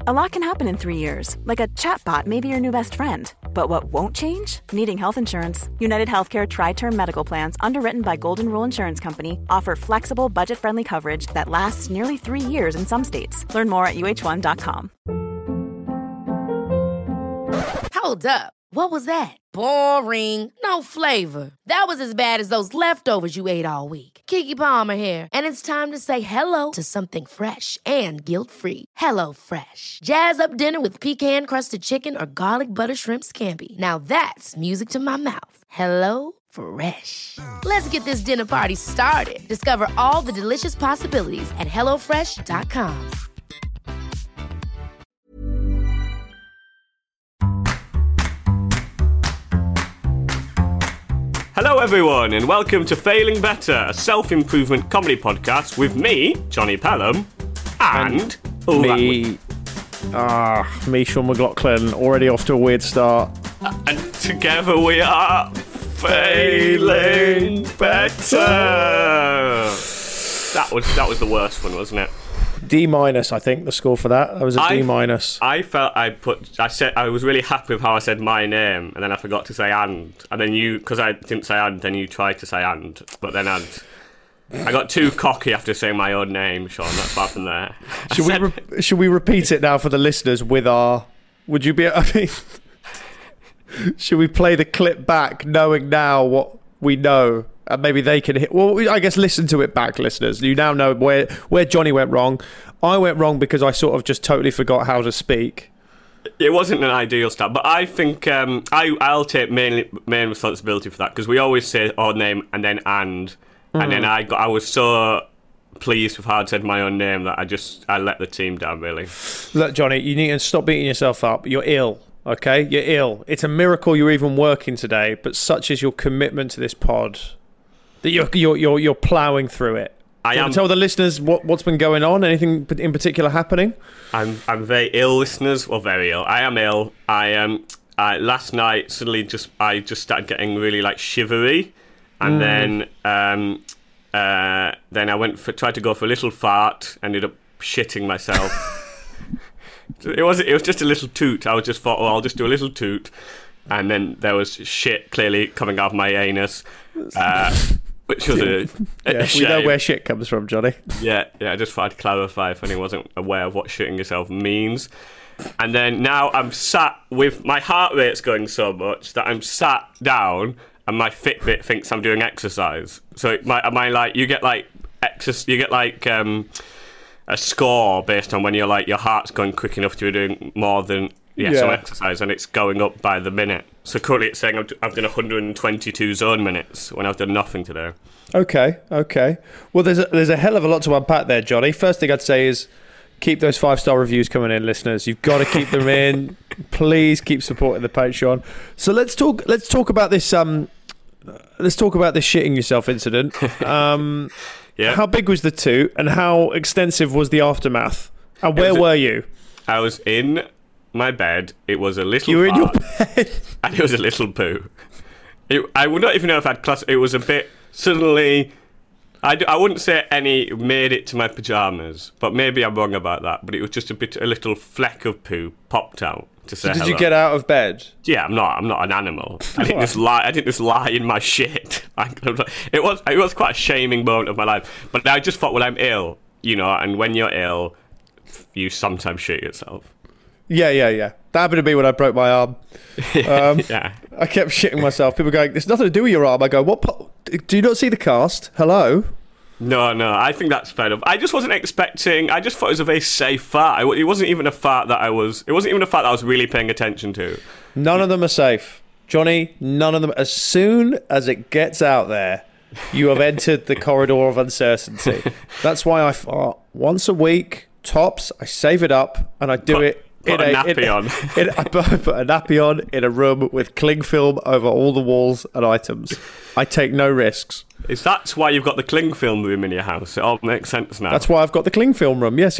A lot can happen in 3 years, like a chatbot may be your new best friend. But what won't change? Needing health insurance. United Healthcare Tri-Term Medical Plans, underwritten by Golden Rule Insurance Company, offer flexible, budget-friendly coverage that lasts nearly 3 years in some states. Learn more at uh1.com. Hold up. What was that? Boring. No flavor. That was as bad as those leftovers you ate all week. Keke Palmer here, and it's time to say hello to something fresh and guilt-free. Hello Fresh. Jazz up dinner with pecan-crusted chicken or garlic butter shrimp scampi. Now that's music to my mouth. Hello Fresh. Let's get this dinner party started. Discover all the delicious possibilities at hellofresh.com. Hello everyone and welcome to Failing Better, a self-improvement comedy podcast with me, Johnny Pelham, and me, Sean McLaughlin, already off to a weird start. And together we are Failing Better. That was the worst one, wasn't it? D-, I think, the score for that. That was a D-. I was really happy with how I said my name, and then I forgot to say and then you, because I didn't say and, then you tried to say and, but then I got too cocky after saying my own name, Sean. That's what happened there. Should we repeat it now for the listeners with our... Would you be... I mean... Should we play the clip back, knowing now what we know? And maybe they can hit... Well, I guess listen to it back, listeners. You now know where Johnny went wrong. I went wrong because I sort of just totally forgot how to speak. It wasn't an ideal start, but I think I'll take main responsibility for that, because we always say our name and then and then I was so pleased with how I said my own name that I let the team down, really. Look, Johnny, you need to stop beating yourself up. You're ill. Okay, you're ill. It's a miracle you're even working today, but such is your commitment to this pod that you're ploughing through it. I am. Tell the listeners what's been going on. Anything in particular happening? I'm very ill, listeners. Well, very ill. I am ill. Last night suddenly I just started getting really like shivery, and then I tried to go for a little fart. Ended up shitting myself. It was just a little toot. I just thought, I'll just do a little toot, and then there was shit clearly coming out of my anus, which was a shame. We know where shit comes from, Johnny. Yeah. I just thought I'd clarify if anyone wasn't aware of what shitting yourself means. And then now I'm sat with my heart rate's going so much that I'm sat down, and my Fitbit thinks I'm doing exercise. So you get a score based on when you're like your heart's going quick enough to be doing more than some exercise, and it's going up by the minute. So currently it's saying I've done 122 zone minutes when I've done nothing today. Okay. Well, there's a hell of a lot to unpack there, Johnny. First thing I'd say is keep those 5-star reviews coming in, listeners. You've got to keep them in. Please keep supporting the Patreon. So let's talk about this. Let's talk about this shitting yourself incident. Yeah. How big was the toot, and how extensive was the aftermath? And where were you? I was in my bed. It was a little You were in your fart, bed? and it was a little poo. I would not even know if I'd class. It was a bit suddenly. I wouldn't say any made it to my pyjamas, but maybe I'm wrong about that. But it was just a little fleck of poo popped out to say Did hello. you get out of bed? Yeah, I'm not an animal. I didn't just lie in my shit. It was quite a shaming moment of my life. But I just thought, well, I'm ill, and when you're ill, you sometimes shit yourself. Yeah. That happened to me when I broke my arm. Yeah. I kept shitting myself. People going, there's nothing to do with your arm. I go, what? Do you not see the cast? Hello? No, I think that's fair enough. I just wasn't expecting. I just thought it was a very safe fart. It wasn't even a fart that I was really paying attention to. None of them are safe, Johnny. None of them. As soon as it gets out there, you have entered the corridor of uncertainty. That's why I fart once a week, tops. I save it up and I do it. Put a nappy on. I put a nappy on in a room with cling film over all the walls and items. I take no risks. That's why you've got the cling film room in your house. It all makes sense now. That's why I've got the cling film room. Yes.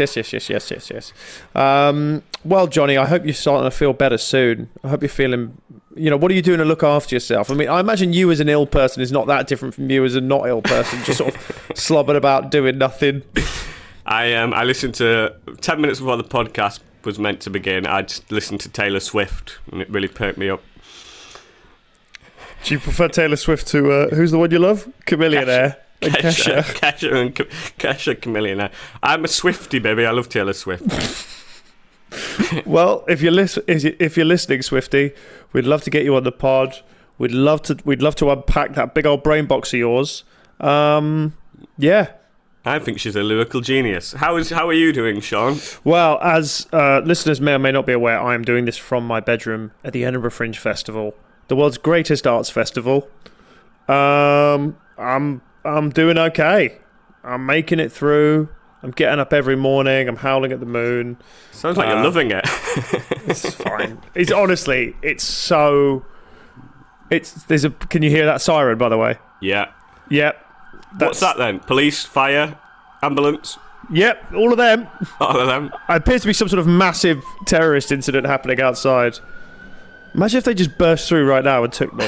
Well, Johnny, I hope you're starting to feel better soon. I hope you're feeling... what are you doing to look after yourself? I mean, I imagine you as an ill person is not that different from you as a not ill person, just sort of slobbering about doing nothing. I listened to 10 minutes before the podcast was meant to begin, I'd listen to Taylor Swift, and it really perked me up. Do you prefer Taylor Swift to who's the one you love? Chameleonaire. Kesha. Kesha Chameleonaire. I'm a Swiftie, baby. I love Taylor Swift. Well, if you're listening, Swiftie, we'd love to get you on the pod. We'd love to unpack that big old brain box of yours. Yeah. I think she's a lyrical genius. How are you doing, Sean? Well, as listeners may or may not be aware, I am doing this from my bedroom at the Edinburgh Fringe Festival, the world's greatest arts festival. I'm doing okay. I'm making it through. I'm getting up every morning. I'm howling at the moon. Sounds like you're loving it. It's fine. It's honestly, it's so. Can you hear that siren, by the way? Yeah. Yep. What's that then? Police, fire, ambulance? Yep, all of them. All of them. It appears to be some sort of massive terrorist incident happening outside. Imagine if they just burst through right now and took me.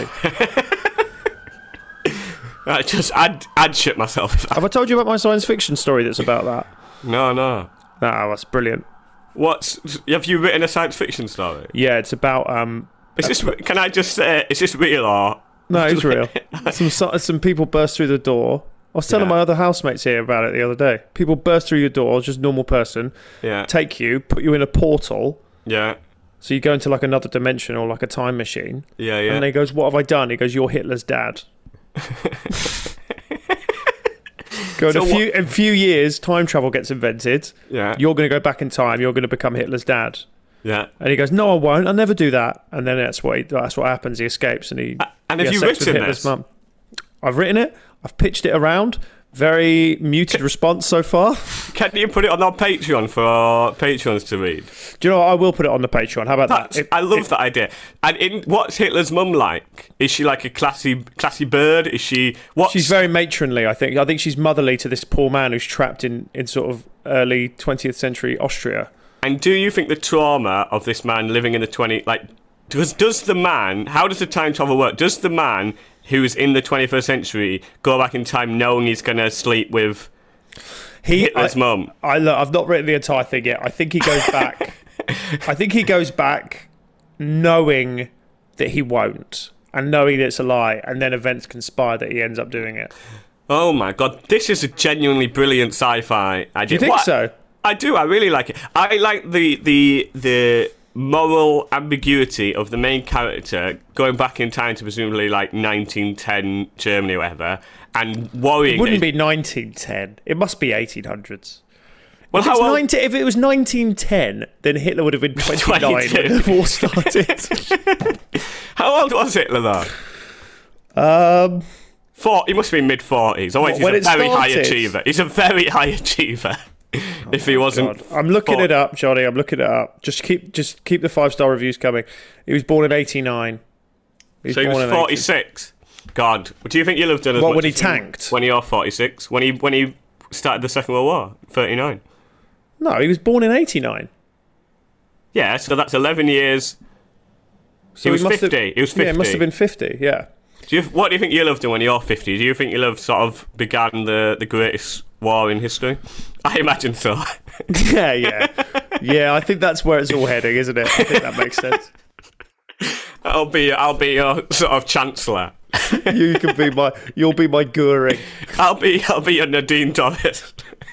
I'd shit myself. Have I told you about my science fiction story that's about that? No. No, that's brilliant. Have you written a science fiction story? Yeah, it's about Can I just say, is this real or? No, it's real. Some people burst through the door. I was telling my other housemates here about it the other day. People burst through your door, just normal person. Yeah. Take you, put you in a portal. Yeah. So you go into like another dimension or like a time machine. Yeah. And he goes, "What have I done?" He goes, "You're Hitler's dad." In a few years, time travel gets invented. Yeah. You're going to go back in time. You're going to become Hitler's dad. Yeah. And he goes, "No, I won't. I'll never do that." And then that's what happens. He escapes and he. And have you written this? Mum. I've written it. I've pitched it around. Very muted response so far. Can you put it on our Patreon for our patrons to read? Do you know what? I will put it on the Patreon. How about that? I love that idea. And what's Hitler's mum like? Is she like a classy bird? Is she? She's very matronly. I think she's motherly to this poor man who's trapped in sort of early 20th century Austria. And do you think the trauma of this man living in the 20s, like, does the man? How does the time travel work? Does the man who's in the 21st century go back in time knowing he's going to sleep with Hitler's mum? I've not written the entire thing yet. I think he goes back. I think he goes back knowing that he won't and knowing that it's a lie, and then events conspire that he ends up doing it. Oh my God, this is a genuinely brilliant sci-fi idea. Do you think so? I do. I really like it. I like the moral ambiguity of the main character going back in time to presumably like 1910 Germany or whatever, and worrying. It wouldn't be 1910. It must be 1800s. Well, if it was 1910, then Hitler would have been 29 when the war started. How old was Hitler though? He must be mid-40s. Oh, wait, he's a very high achiever. He's a very high achiever. If he wasn't, God. I'm looking it up, Johnny. I'm looking it up. Just keep the 5-star reviews coming. He was born in 89. So he was 46. God, do you think you'll have done as much when he tanked? When you're 46? When he started the Second World War? 39. No, he was born in 89. Yeah, so that's 11 years. So he was 50. He was 50. Yeah, it must have been 50. Yeah. What do you think you'll have done when you're 50? Do you think you'll have sort of begun the greatest war in history? I imagine so. Yeah. I think that's where it's all heading, isn't it? I think that makes sense. I'll be your sort of chancellor. You'll be my Goering. I'll be your Nadine Dorries.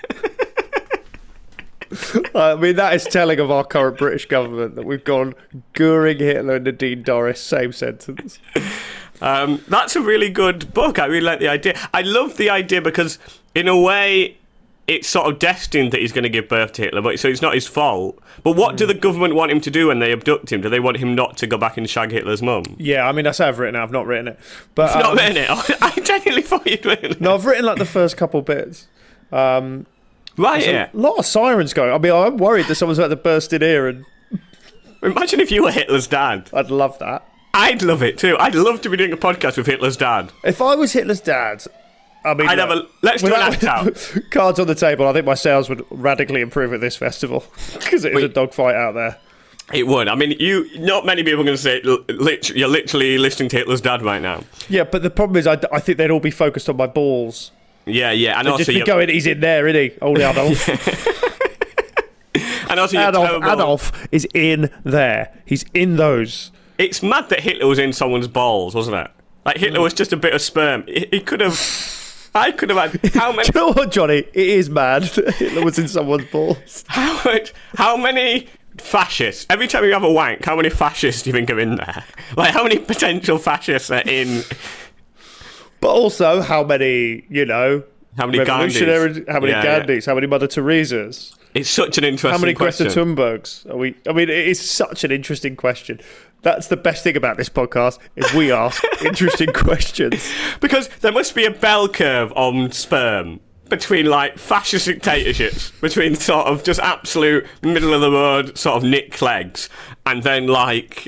I mean, that is telling of our current British government that we've gone Goering, Hitler, and Nadine Dorries, same sentence. That's a really good book. I really like the idea. I love the idea because, in a way, it's sort of destined that he's going to give birth to Hitler, so it's not his fault. But what do the government want him to do when they abduct him? Do they want him not to go back and shag Hitler's mum? Yeah, I mean, that's how I've written it. I've not written it. But, You've not written it? I genuinely thought you'd written it. No, I've written like the first couple bits. Right, yeah. A lot of sirens going. I mean, I'm worried that someone's about to burst in here and... Imagine if you were Hitler's dad. I'd love that. I'd love it too. I'd love to be doing a podcast with Hitler's dad. If I was Hitler's dad... I mean, let's do an act out. Cards on the table. I think my sales would radically improve at this festival because it is a dogfight out there. It would. I mean, not many people are going to say you're literally listening to Hitler's dad right now. Yeah, but the problem is I think they'd all be focused on my balls. Yeah, and they'd also just be going, he's in there, isn't he? Old Adolf. And also you're terrible. Adolf is in there. He's in those. It's mad that Hitler was in someone's balls, wasn't it? Like, Hitler was just a bit of sperm. He could have... I could have had... How many... Do you know what, Johnny? It is mad that Hitler was in someone's balls. How many fascists... Every time you have a wank, how many fascists do you think are in there? Like, how many potential fascists are in... But also, how many, How many revolutionaries, Gandhis? how many Gandhis, how many Mother Teresas? It's such an interesting How many question. Greta Thunbergs are we? I mean, it is such an interesting question. That's the best thing about this podcast, is we ask interesting questions. Because there must be a bell curve on sperm between, like, fascist dictatorships, between sort of just absolute middle-of-the-road sort of Nick Cleggs, and then, like,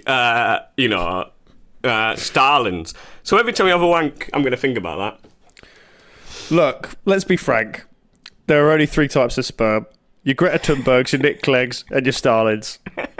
Stalin's. So every time we have a wank, I'm going to think about that. Look, let's be frank. There are only 3 types of sperm. Your Greta Thunbergs, your Nick Cleggs, and your Stalins.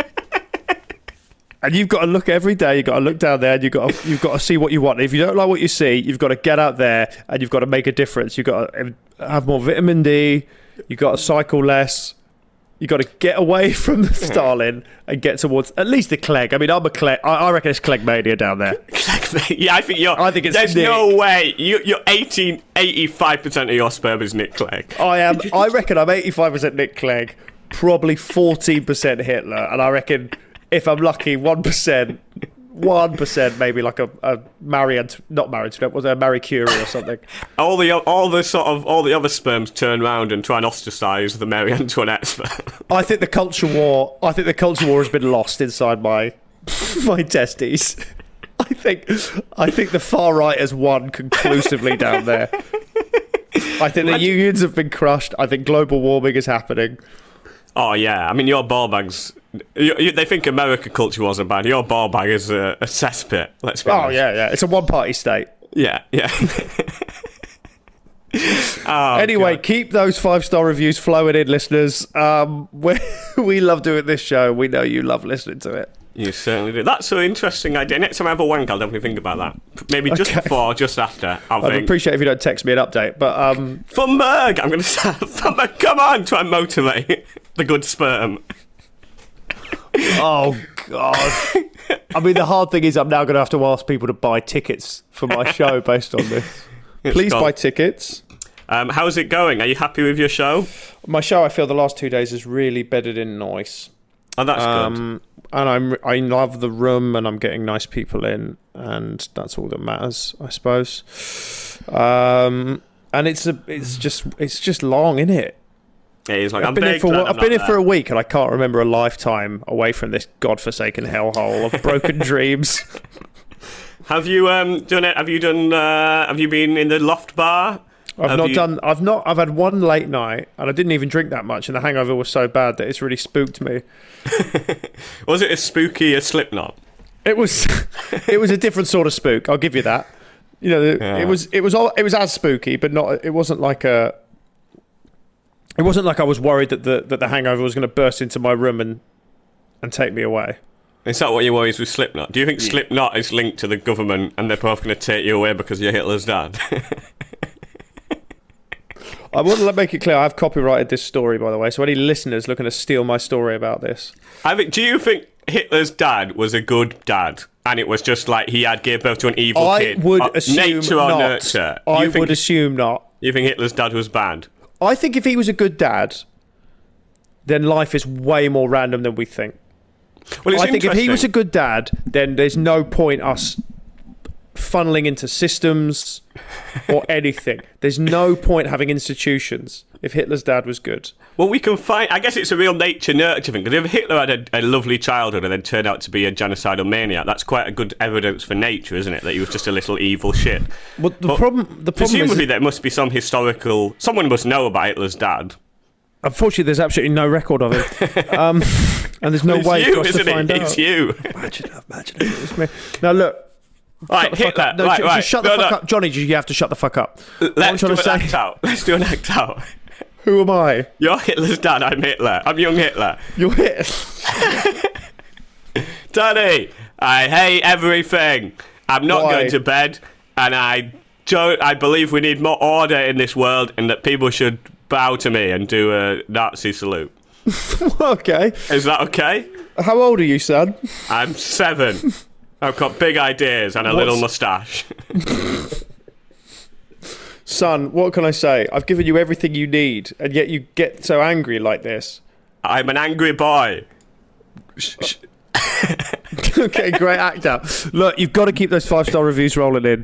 And you've got to look every day. You've got to look down there, and you've got to see what you want. If you don't like what you see, you've got to get out there, and you've got to make a difference. You've got to have more vitamin D. You've got to cycle less. You've got to get away from the Stalin and get towards at least the Clegg. I mean, I'm a Clegg. I reckon it's Clegg mania down there. Yeah, I think it's there's Nick. no way. You're 85% of your sperm is Nick Clegg. I reckon I'm 85% Nick Clegg, probably 14% Hitler, and I reckon if I'm lucky, 1% maybe like a Marie Antoinette, was it a Marie Curie or something? all the other sperms turn around and try and ostracize the Marie Antoinette sperm. I think the culture war has been lost inside my testes. I think the far right has won conclusively down there. I think the unions have been crushed. I think global warming is happening. Oh yeah, I mean your ball bags. They think American culture wasn't bad. Your ball bag is a cesspit. Let's be honest. Oh yeah. It's a one-party state. Yeah. Anyway, keep those 5-star reviews flowing in, listeners. We love doing this show. We know you love listening to it. You certainly do. That's an interesting idea. Next time I have a wank, I'll definitely think about that. Maybe just before, just after. I'd appreciate if you don't text me an update. But for Merg, I'm going to say, come on, try and motivate the good sperm. Oh God! I mean, the hard thing is, I'm now going to have to ask people to buy tickets for my show based on this. Please buy tickets. How's it going? Are you happy with your show? My show, I feel the last 2 days has really bedded in nice. Oh, that's good. And I love the room, and I'm getting nice people in, and that's all that matters, I suppose. And it's just long, isn't it? It is. Like, I've been in for a week, and I can't remember a lifetime away from this godforsaken hellhole of broken dreams. Have you done it? Have you been in the Loft Bar? I've had one late night, and I didn't even drink that much, and the hangover was so bad that it's really spooked me. Was it as spooky as Slipknot? It was a different sort of spook, I'll give you that. It was as spooky, but not. It wasn't like I was worried that the hangover was going to burst into my room and take me away. Is that what your worries with Slipknot? Do you think Slipknot is linked to the government and they're both going to take you away because you're Hitler's dad? I want to make it clear, I've copyrighted this story, by the way, so any listeners looking to steal my story about this. Do you think Hitler's dad was a good dad? And it was just like he gave birth to an evil kid? I would assume nature not. Or nurture? I would assume not. You think Hitler's dad was bad? I think if he was a good dad, then life is way more random than we think. Well, I think if he was a good dad, then there's no point us funneling into systems or anything. There's no point having institutions if Hitler's dad was good. Well, we can find... I guess it's a real nature-nurture thing, because if Hitler had a lovely childhood and then turned out to be a genocidal maniac, that's quite a good evidence for nature, isn't it? That he was just a little evil shit. Well, the problem presumably is... there must be some historical... Someone must know about Hitler's dad. Unfortunately, there's absolutely no record of it. And there's no way for us to find out. It's you. Imagine if it was me. Now, look... Right, Hitler. Just shut the fuck up. Johnny, you have to shut the fuck up. Let's do an act out. Let's do an act out. Who am I? You're Hitler's dad, I'm Hitler. I'm young Hitler. You're Hitler. Daddy, I hate everything. I'm not going to bed, and I believe we need more order in this world, and that people should bow to me and do a Nazi salute. Okay. Is that okay? How old are you, son? I'm 7. I've got big ideas and a little moustache. Son, what can I say? I've given you everything you need, and yet you get so angry like this. I'm an angry boy. Okay, great actor. Look, you've got to keep those 5-star reviews rolling in.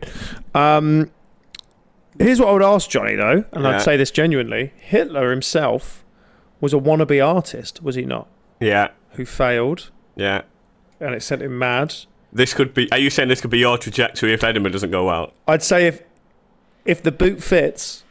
Here's what I would ask Johnny, though, and I'd say this genuinely. Hitler himself was a wannabe artist, was he not? Yeah. Who failed. Yeah. And it sent him mad. This could be... Are you saying this could be your trajectory if Edinburgh doesn't go well? I'd say if the boot fits...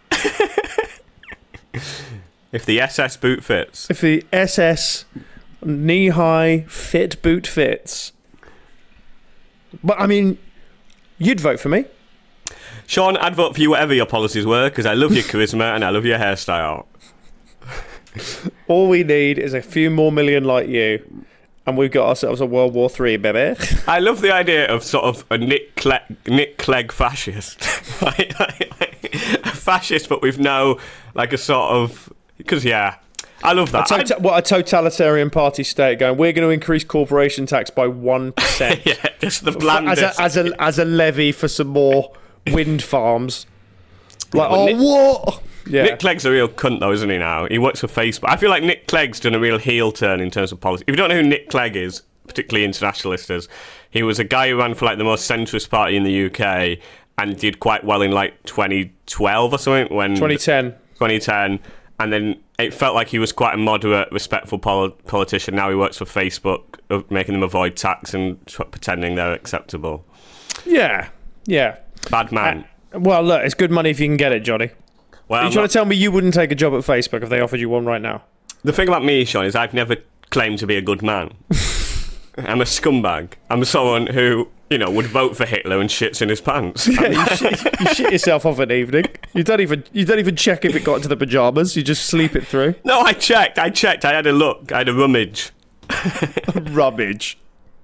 If the SS boot fits. If the SS knee-high fit boot fits... But, I mean, you'd vote for me. Sean, I'd vote for you whatever your policies were, because I love your charisma and I love your hairstyle. All we need is a few more million like you, and we've got ourselves a World War III, baby. I love the idea of sort of a Nick Clegg fascist. like a fascist, but with no, like a sort of... Because, yeah, I love that. A totalitarian party state going, we're going to increase corporation tax by 1%. Yeah, just the blandest. As a levy for some more wind farms. Like, what? Yeah. Nick Clegg's a real cunt, though, isn't he, now? He works for Facebook. I feel like Nick Clegg's done a real heel turn in terms of policy. If you don't know who Nick Clegg is, particularly internationalist is, he was a guy who ran for, like, the most centrist party in the UK and did quite well in, like, 2012 or something. 2010. And then it felt like he was quite a moderate, respectful politician. Now he works for Facebook, making them avoid tax and pretending they're acceptable. Yeah. Bad man. Well, look, it's good money if you can get it, Johnny. Well, Are you trying to tell me you wouldn't take a job at Facebook if they offered you one right now? The thing about me, Sean, is I've never claimed to be a good man. I'm a scumbag. I'm someone who, would vote for Hitler and shits in his pants. Yeah, you shit yourself off an evening. You don't even check if it got into the pyjamas. You just sleep it through. No, I checked. I had a look. I had a rummage. Rummage.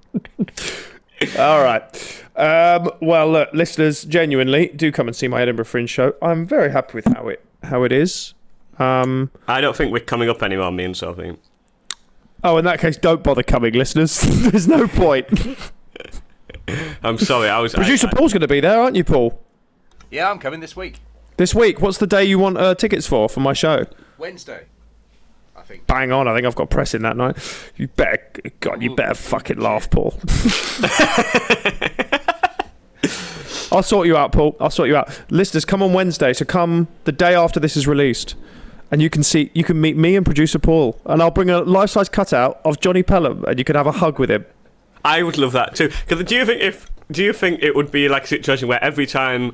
All right. Well, look, listeners, genuinely, do come and see my Edinburgh Fringe show. I'm very happy with how it is. I don't think we're coming up anymore, me and Sophie. Oh, in that case, don't bother coming, listeners. There's no point. I'm sorry, Producer Paul's going to be there, aren't you, Paul? Yeah, I'm coming this week. This week? What's the day you want tickets for my show? Wednesday, I think. Bang on, I think I've got pressing that night. You better fucking laugh, Paul. I'll sort you out, Paul. I'll sort you out. Listeners, come on Wednesday, so come the day after this is released. And you can meet me and producer Paul, and I'll bring a life-size cutout of Johnny Pelham, and you can have a hug with him. I would love that too. Because do you think it would be like a situation where every time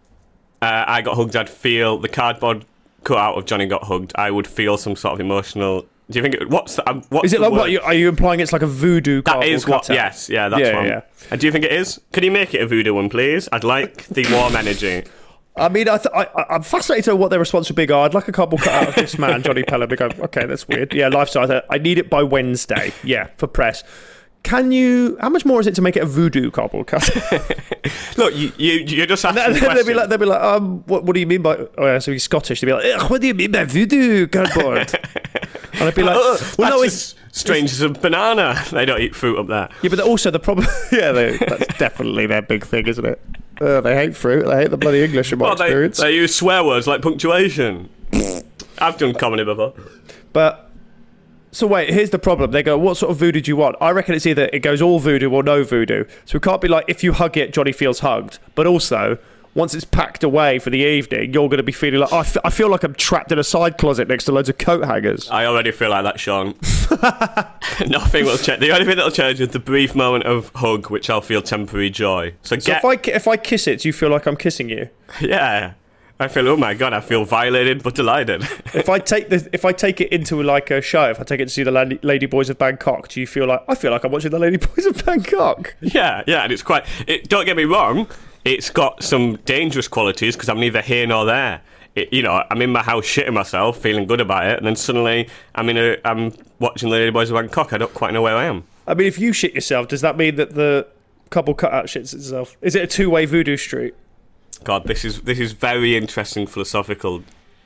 I got hugged, I'd feel the cardboard cutout of Johnny got hugged? I would feel some sort of emotional. Do you think what's is it like what? Are you implying it's like a voodoo cardboard That is what. cutout? Yes, yeah, that's one. Yeah. And do you think it is? Can you make it a voodoo one, please? I'd like the warm energy. I mean, I'm fascinated to what their response would be. I'd like a cardboard cutout of this man, Johnny Pelham. Go, okay, that's weird. Yeah, life-size. I need it by Wednesday. Yeah, for press. How much more is it to make it a voodoo cardboard cutout? Look, you just asked the question. They'll be like, what do you mean by... Oh, yeah, so he's Scottish. They'll be like, what do you mean by voodoo cardboard? And I'd be like, well, no, it's strange as a banana. They don't eat fruit up there. Yeah, but also the problem... Yeah, that's definitely their big thing, isn't it? They hate fruit. They hate the bloody English in my experience. They use swear words like punctuation. I've done comedy before. But... So wait, here's the problem. They go, what sort of voodoo do you want? I reckon it's either it goes all voodoo or no voodoo. So it can't be like, if you hug it, Johnny feels hugged. But also, once it's packed away for the evening, you're going to be feeling like, I feel like I'm trapped in a side closet next to loads of coat hangers. I already feel like that, Sean. Nothing will change. The only thing that will change is the brief moment of hug, which I'll feel temporary joy. So if I kiss it, do you feel like I'm kissing you? Yeah. I feel, oh my god, I feel violated but delighted. If I take it into like a show, if I take it to see the Lady Boys of Bangkok, do you feel like I feel like I'm watching the Lady Boys of Bangkok? Yeah, and it's quite. Don't get me wrong, it's got some dangerous qualities because I'm neither here nor there. I'm in my house shitting myself, feeling good about it, and then suddenly I'm watching the Lady Boys of Bangkok. I don't quite know where I am. I mean, if you shit yourself, does that mean that the couple cutout shits itself? Is it a two-way voodoo street? God, this is very interesting philosophical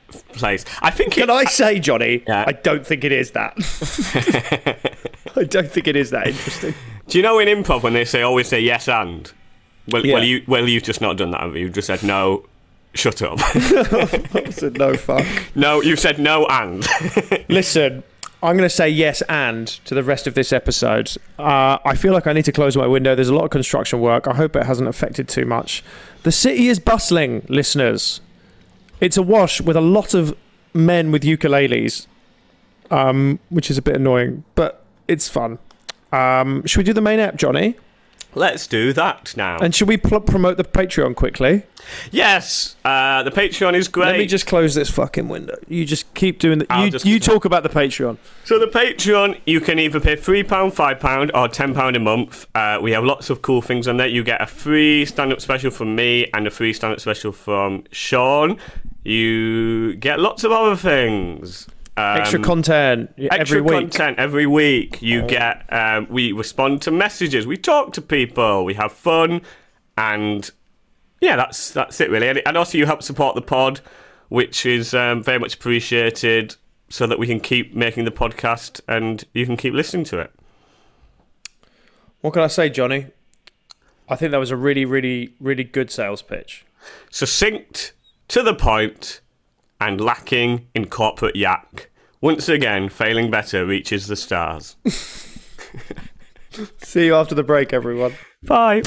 place. I think. Can I say, Johnny? Yeah. I don't think it is that. I don't think it is that interesting. Do you know in improv when they always say yes and? Well, Yeah. you've just not done that, have you? You've just said no. Shut up. I said no fuck. No, you said no and. Listen, I'm going to say yes and to the rest of this episode. I feel like I need to close my window. There's a lot of construction work. I hope it hasn't affected too much. The city is bustling, listeners. It's awash with a lot of men with ukuleles, which is a bit annoying, but it's fun. Should we do the main app, Johnny? Let's do that now. And should we promote the Patreon quickly? Yes, the Patreon is great. Let me just close this fucking window. You just keep doing that. You talk about the Patreon. So the Patreon, you can either pay £3, £5 or £10 a month. We have lots of cool things on there. You get a free stand-up special from me and a free stand-up special from Sean. You get lots of other things. Extra content every week. Content every week. You get. We respond to messages. We talk to people. We have fun, and yeah, that's it really. And also, you help support the pod, which is very much appreciated, so that we can keep making the podcast and you can keep listening to it. What can I say, Johnny? I think that was a really, really, really good sales pitch. Succinct, to the point, and lacking in corporate yak. Once again, Failing Better reaches the stars. See you after the break, everyone. Bye.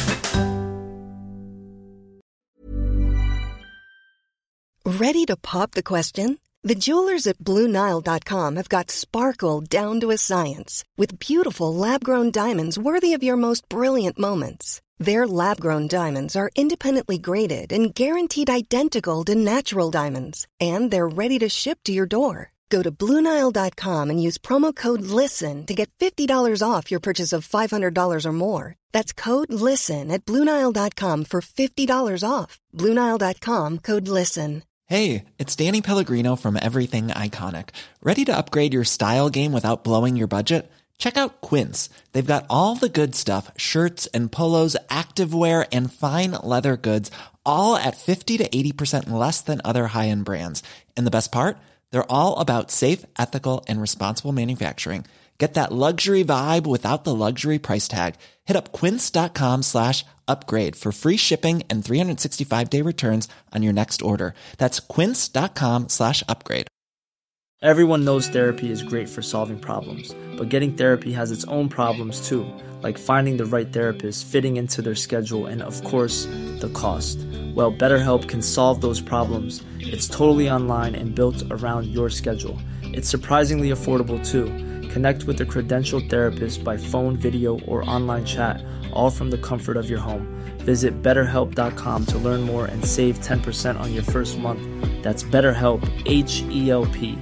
Ready to pop the question? The jewelers at BlueNile.com have got sparkle down to a science with beautiful lab-grown diamonds worthy of your most brilliant moments. Their lab-grown diamonds are independently graded and guaranteed identical to natural diamonds, and they're ready to ship to your door. Go to BlueNile.com and use promo code LISTEN to get $50 off your purchase of $500 or more. That's code LISTEN at BlueNile.com for $50 off. BlueNile.com, code LISTEN. Hey, it's Danny Pellegrino from Everything Iconic. Ready to upgrade your style game without blowing your budget? Check out Quince. They've got all the good stuff, shirts and polos, activewear, and fine leather goods, all at 50 to 80% less than other high-end brands. And the best part? They're all about safe, ethical, and responsible manufacturing. Get that luxury vibe without the luxury price tag. Hit up quince.com/upgrade for free shipping and 365-day returns on your next order. That's quince.com/upgrade. Everyone knows therapy is great for solving problems, but getting therapy has its own problems too, like finding the right therapist, fitting into their schedule, and of course, the cost. Well, BetterHelp can solve those problems. It's totally online and built around your schedule. It's surprisingly affordable too. Connect with a credentialed therapist by phone, video, or online chat, all from the comfort of your home. Visit BetterHelp.com to learn more and save 10% on your first month. That's BetterHelp, H-E-L-P.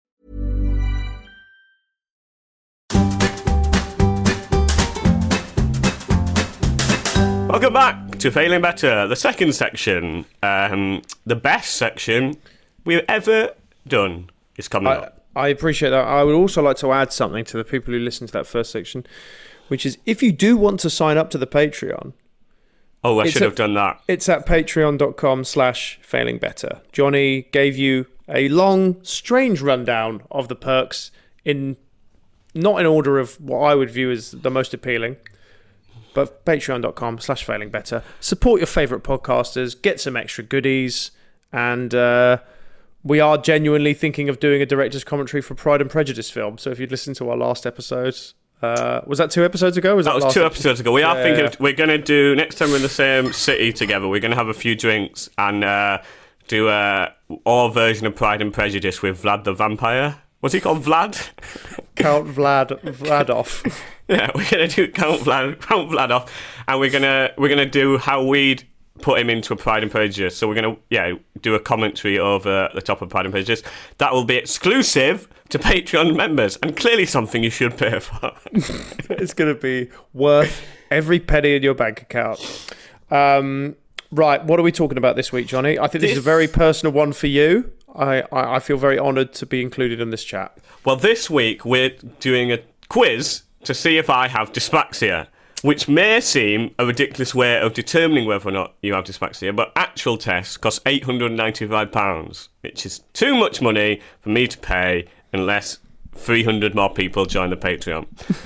Welcome back to Failing Better, the second section. The best section we've ever done is coming up. I appreciate that. I would also like to add something to the people who listen to that first section, which is if you do want to sign up to the Patreon... Oh, I should have done that. It's at patreon.com/failingbetter. Johnny gave you a long, strange rundown of the perks, not in order of what I would view as the most appealing, but patreon.com/failingbetter. Support your favourite podcasters, get some extra goodies, and we are genuinely thinking of doing a director's commentary for Pride and Prejudice film. So if you'd listened to our last episode... was that 2 episodes ago? That was 2 episodes ago. We are thinking we're going to do, next time we're in the same city together, we're going to have a few drinks and do our version of Pride and Prejudice with Vlad the Vampire. What's he called? Vlad? Count Vladoff. Yeah, we're going to do Count Vladoff, and we're gonna do how we'd put him into a Pride and Prejudice. So we're going to do a commentary over the top of Pride and Prejudice. That will be exclusive to Patreon members, and clearly something you should pay for. It's going to be worth every penny in your bank account. Right, what are we talking about this week, Johnny? I think this is a very personal one for you. I feel very honoured to be included in this chat. Well, this week we're doing a quiz to see if I have dyspraxia. which may seem a ridiculous way of determining whether or not you have dyslexia, but actual tests cost £895, which is too much money for me to pay unless 300 more people join the Patreon.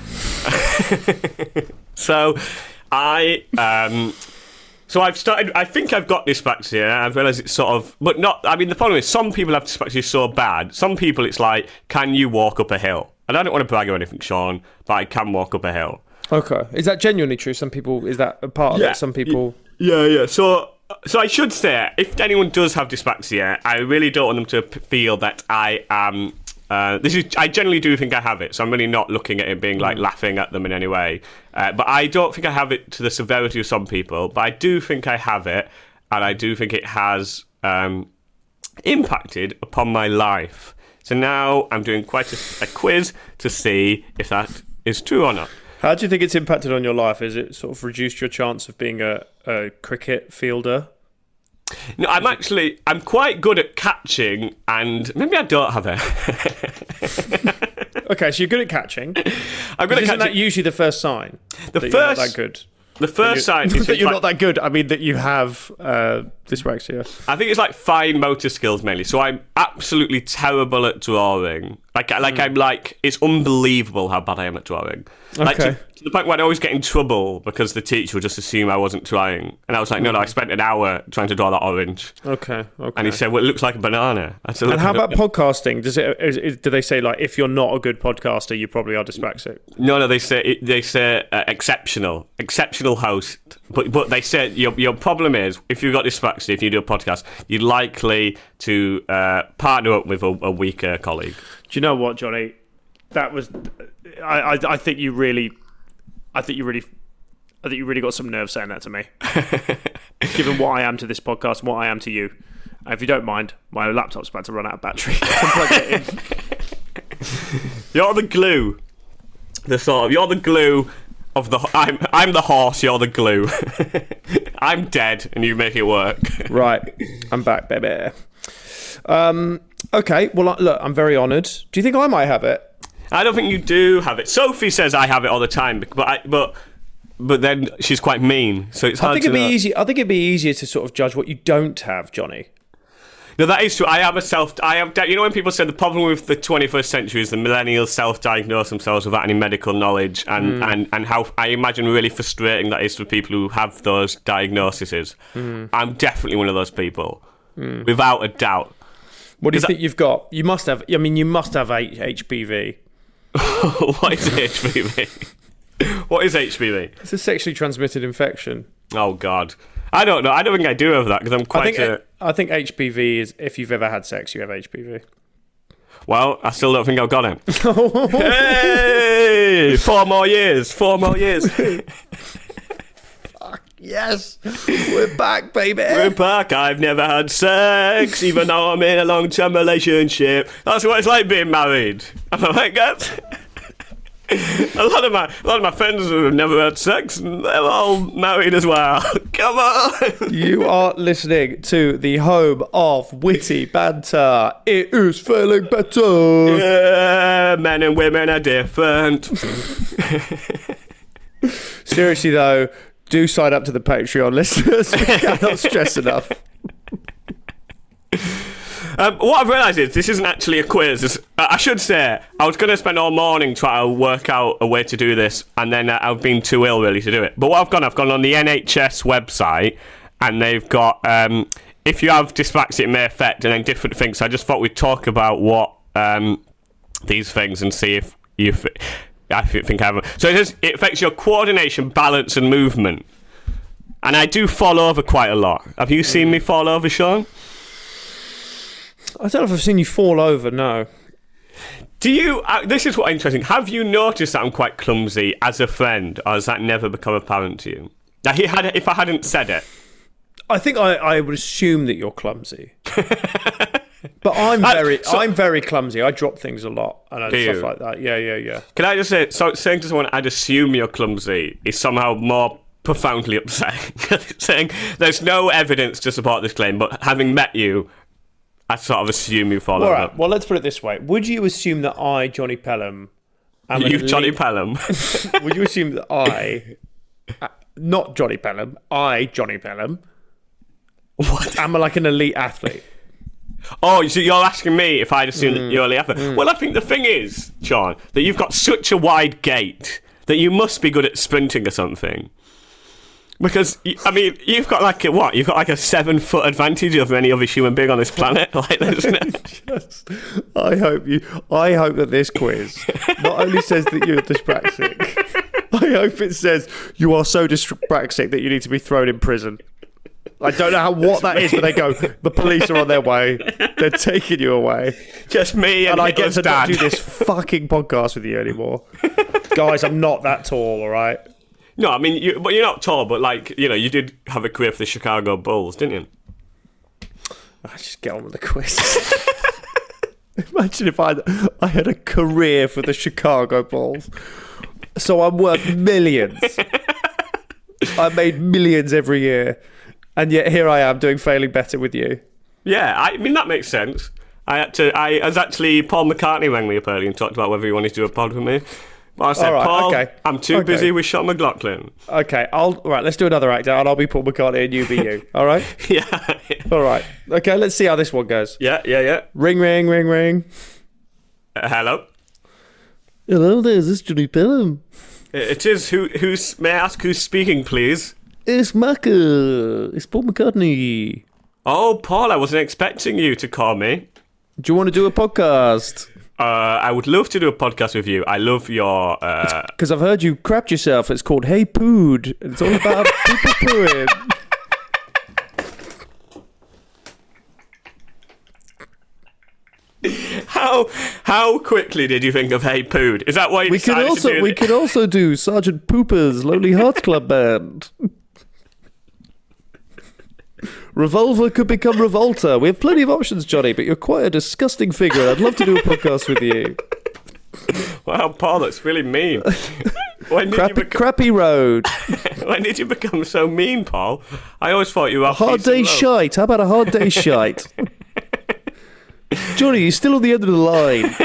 So I've started. I think I've got dyslexia. I've realised it's sort of, but not. I mean, the problem is some people have dyslexia so bad. Some people, it's like, can you walk up a hill? And I don't want to brag or anything, Sean, but I can walk up a hill. Okay, is that genuinely true? Some people, is that a part of it? Some people. Yeah. So I should say, if anyone does have dyslexia, I really don't want them to feel that I am. I generally do think I have it, so I'm really not looking at it being like laughing at them in any way. But I don't think I have it to the severity of some people, but I do think I have it, and I do think it has impacted upon my life. So now I'm doing quite a quiz to see if that is true or not. How do you think it's impacted on your life? Is it sort of reduced your chance of being a cricket fielder? No, I'm quite good at catching, and maybe I don't have it. Okay, so you're good at catching. I'm good at Isn't catching. that usually the first sign? You're not that good. The first sign is that you're not that good. I mean, that you have dyslexia. I think it's like fine motor skills mainly. So I'm absolutely terrible at drawing. It's unbelievable how bad I am at drawing. Like Okay. to the point where I'd always get in trouble because the teacher would just assume I wasn't trying. And I was like, no, I spent an hour trying to draw that orange. Okay. And he said, well, it looks like a banana. I said, And how about podcasting? Do they say, like, if you're not a good podcaster, you probably are dyslexic? No, they say exceptional host. But they said your problem is, if you've got dyslexia, if you do a podcast, you're likely to partner up with a weaker colleague. Do you know what, Johnny? That was. I think you really got some nerve saying that to me. Given what I am to this podcast and what I am to you. If you don't mind, my laptop's about to run out of battery. I can plug it in. You're the glue. You're the glue of the. I'm the horse. You're the glue. I'm dead, and you make it work. Right, I'm back, baby. Okay, well, look, I'm very honoured. Do you think I might have it? I don't think you do have it. Sophie says I have it all the time, but then she's quite mean, so it's hard. I think it'd be easier to sort of judge what you don't have, Johnny. No, that is true. You know when people say the problem with the 21st century is the millennials self-diagnose themselves without any medical knowledge, and how I imagine really frustrating that is for people who have those diagnoses. I'm definitely one of those people, without a doubt. What do you think you've got? You must have. I mean, you must have HPV. What is HPV? What is HPV? It's a sexually transmitted infection. Oh God, I don't know. I don't think I do have that because I'm quite. I think HPV is if you've ever had sex, you have HPV. Well, I still don't think I've got it. Hey, 4 more years. Yes, we're back, baby. We're back. I've never had sex, even though I'm in a long-term relationship. That's what it's like being married. Am I right, guys? A lot of my friends who have never had sex, they're all married as well. Come on. You are listening to the home of witty banter. It is feeling better. Yeah, men and women are different. Seriously though, do sign up to the Patreon, listeners. We cannot stress enough. What I've realised is this isn't actually a quiz. I should say, I was going to spend all morning trying to work out a way to do this, and then I've been too ill really to do it. But what I've gone on the NHS website, and they've got, if you have dyslexia, it may affect, and then different things. So I just thought we'd talk about what these things and see if you I think I have them. So it affects your coordination, balance, and movement. And I do fall over quite a lot. Have you seen me fall over, Sean? I don't know if I've seen you fall over, no. Do you... this is what's interesting. Have you noticed that I'm quite clumsy as a friend, or has that never become apparent to you? Now, if I hadn't said it... I think I would assume that you're clumsy. But I'm very clumsy. I drop things a lot and stuff like that. Yeah. Can I just say, saying to someone, I'd assume you're clumsy, is somehow more profoundly upsetting. Saying there's no evidence to support this claim, but having met you, I sort of assume you fall over. Right. Well, let's put it this way. Would you assume that I, Johnny Pelham... Johnny Pelham? Would you assume that I Not Johnny Pelham. Johnny Pelham. What? I'm like an elite athlete. Oh, so you're asking me if I'd assumed you're the athlete. Well, I think the thing is, John, that you've got such a wide gait that you must be good at sprinting or something. Because, I mean, you've got like what? You've got like a 7-foot advantage over any other human being on this planet. Like, isn't it? I hope that this quiz not only says that you're dyspraxic, I hope it says you are so dyspraxic that you need to be thrown in prison. I don't know what that is, but they go, the police are on their way. They're taking you away. Just me and I get to not Dad. do this fucking podcast with you anymore. Guys, I'm not that tall, all right? No, I mean, you're not tall, but like, you know, you did have a career for the Chicago Bulls, didn't you? I just get on with the quiz. Imagine if I had a career for the Chicago Bulls. So I'm worth millions. I made millions every year. And yet here I am failing better with you. Yeah, I mean, that makes sense. Paul McCartney rang me up early and talked about whether he wanted to do a pod with me. But I said, All right, Paul, okay. I'm too busy with Sean McLaughlin. Okay, right, let's do another act out and I'll be Paul McCartney and you be you. All right? Yeah. All right. Okay, let's see how this one goes. Yeah. Ring, ring, ring, ring. Hello? Hello there, is this Johnny Pelham? It is. Who's? May I ask who's speaking, please? It's Macca. It's Paul McCartney. Oh, Paul, I wasn't expecting you to call me. Do you want to do a podcast? I would love to do a podcast with you. I love your... Because I've heard you crapped yourself. It's called Hey Pood. It's all about people pooing. How quickly did you think of Hey Pood? Is that why you decided to do We could also do Sergeant Pooper's Lonely Hearts Club Band. Revolver could become Revolta. We have plenty of options, Johnny, but you're quite a disgusting figure. I'd love to do a podcast with you. Wow, Paul, that's really mean. Crappy Road. When did you become so mean, Paul? I always thought you were a hard day shite. How about a hard day shite? Johnny, you're still on the end of the line.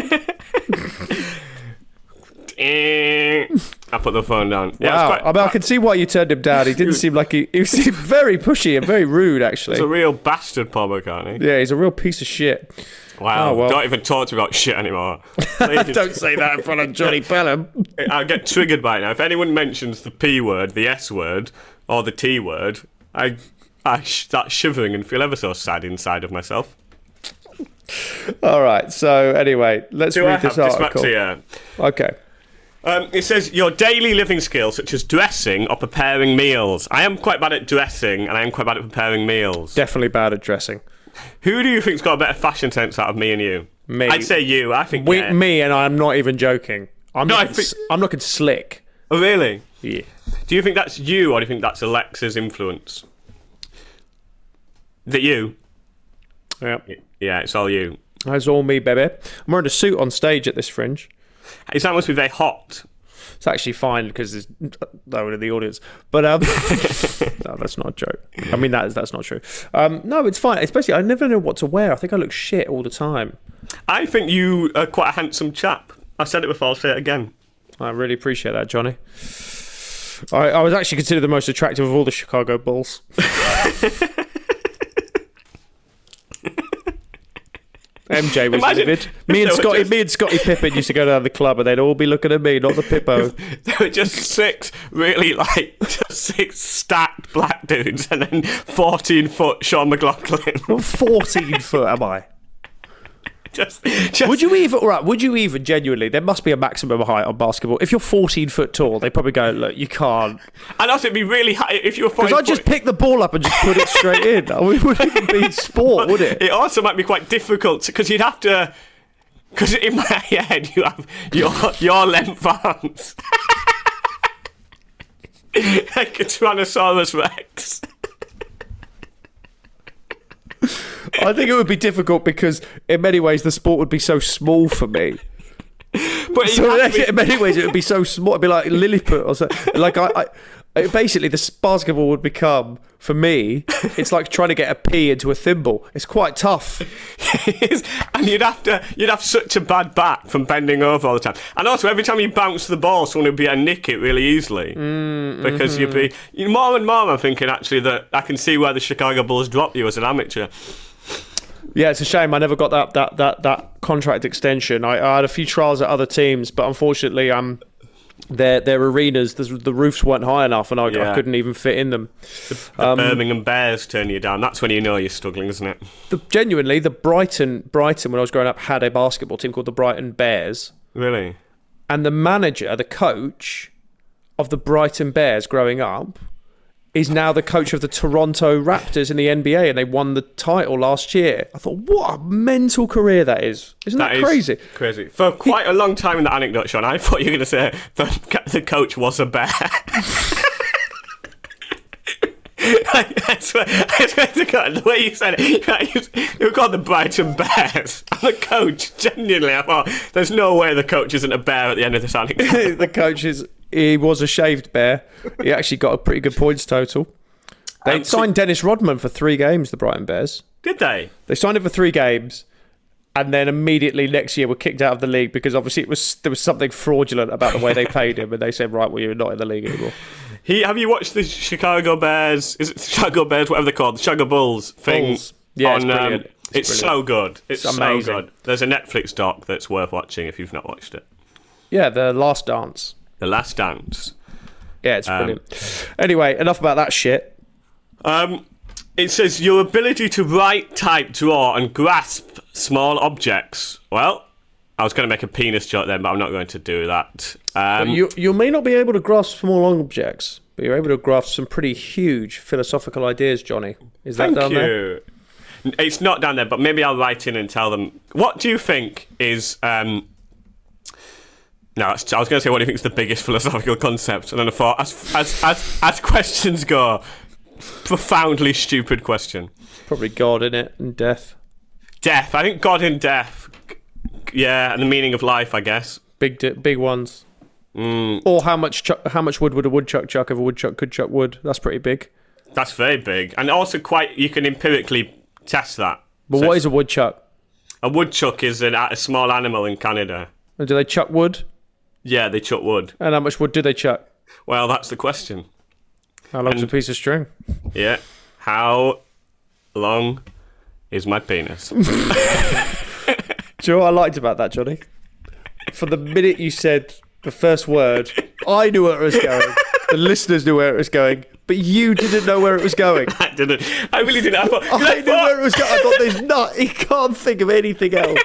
I put the phone down. Yeah, wow. I can see why you turned him down. He didn't seem like he seemed very pushy and very rude, actually. He's a real bastard, Paul McCartney. Yeah, he's a real piece of shit. Wow. Well. Don't even talk to me about shit anymore. Don't say that in front of Johnny Pelham. I get triggered by it now. If anyone mentions the P word, the S word, or the T word, I start shivering and feel ever so sad inside of myself. All right. So anyway, let's read this article. Dyslexia. Okay. It says your daily living skills, such as dressing or preparing meals. I am quite bad at dressing, and I am quite bad at preparing meals. Definitely bad at dressing. Who do you think's got a better fashion sense out of me and you? Me. I'd say you. I think me, and I'm not even joking. I'm looking slick. Oh, really? Yeah. Do you think that's you, or do you think that's Alexa's influence? Is it you? Yeah. Yeah, it's all you. It's all me, baby. I'm wearing a suit on stage at this Fringe. That must be very hot. It's actually fine because there's no one in the audience. But no, that's not a joke. I mean, that's not true. No, it's fine. Especially, I never know what to wear. I think I look shit all the time. I think you are quite a handsome chap. I said it before, I'll say it again. I really appreciate that, Johnny. I was actually considered the most attractive of all the Chicago Bulls. MJ was livid. Me and Scottie Pippen used to go down the club and they'd all be looking at me, not the Pippo. There were just six stacked black dudes and then 14-foot Sean McLaughlin. What 14 foot am I? Just would you even genuinely, there must be a maximum height on basketball. If you're 14 foot tall, they probably go, look, you can't. And also it'd be really high if you were 14 because I'd just pick the ball up and just put it straight in. I mean, it wouldn't even be sport, would it? It also might be quite difficult because you'd have to, because in my head you have your length arms like a Tyrannosaurus Rex. I think it would be difficult because in many ways the sport would be so small for me. But in many ways it would be so small. It'd be like Lilliput or something. Like Basically, this basketball would become, for me, it's like trying to get a pea into a thimble. It's quite tough. And you'd have such a bad back from bending over all the time. And also, every time you bounce the ball, someone would be able to nick it really easily. Because you'd be... more and more, I'm thinking, actually, that I can see where the Chicago Bulls dropped you as an amateur. Yeah, it's a shame. I never got that contract extension. I had a few trials at other teams, but unfortunately, their arenas, the roofs weren't high enough, and I couldn't even fit in them. The Birmingham Bears turn you down. That's when you know you're struggling, isn't it? Genuinely, the Brighton, when I was growing up, had a basketball team called the Brighton Bears. Really? And the manager, the coach of the Brighton Bears growing up, is now the coach of the Toronto Raptors in the NBA, and they won the title last year. I thought, what a mental career that is. Isn't that crazy? Crazy. For quite a long time in that anecdote, Sean, I thought you were going to say the coach was a bear. I swear to God, the way you said it, you were called the Brighton Bears. And the coach, genuinely, I thought, there's no way the coach isn't a bear at the end of this anecdote. The coach he was a shaved bear. He actually got a pretty good points total. They signed Dennis Rodman for 3 games, the Brighton Bears. Did they? They signed him for 3 games, and then immediately next year were kicked out of the league because obviously there was something fraudulent about the way they paid him, and they said, right, well, you're not in the league anymore. Have you watched the Chicago Bears? Is it Chicago Bears, whatever they're called, the Chicago Bulls thing? Bulls. Yeah, it's brilliant. It's so good. It's amazing. So good. There's a Netflix doc that's worth watching if you've not watched it. Yeah, The Last Dance. The Last Dance. Yeah, it's brilliant. Anyway, enough about that shit. It says your ability to write, type, draw, and grasp small objects. Well, I was going to make a penis joke then, but I'm not going to do that. You may not be able to grasp small objects, but you're able to grasp some pretty huge philosophical ideas, Johnny. Is that down there? It's not down there, but maybe I'll write in and tell them. What do you think is... No, I was going to say, what do you think is the biggest philosophical concept? And then I thought, as questions go, profoundly stupid question. Probably God, innit? And death. Death. I think God and death. Yeah, and the meaning of life, I guess. Big ones. Or how much wood would a woodchuck chuck if a woodchuck could chuck wood? That's pretty big. That's very big. And also you can empirically test that. But what is a woodchuck? A woodchuck is a small animal in Canada. And do they chuck wood? Yeah, they chuck wood. And how much wood do they chuck? Well, that's the question. How long's a piece of string? Yeah. How long is my penis? Do you know what I liked about that, Johnny? From the minute you said the first word, I knew where it was going. The listeners knew where it was going, but you didn't know where it was going. I didn't. I really didn't. I knew where it was going. I thought there's not. He can't think of anything else.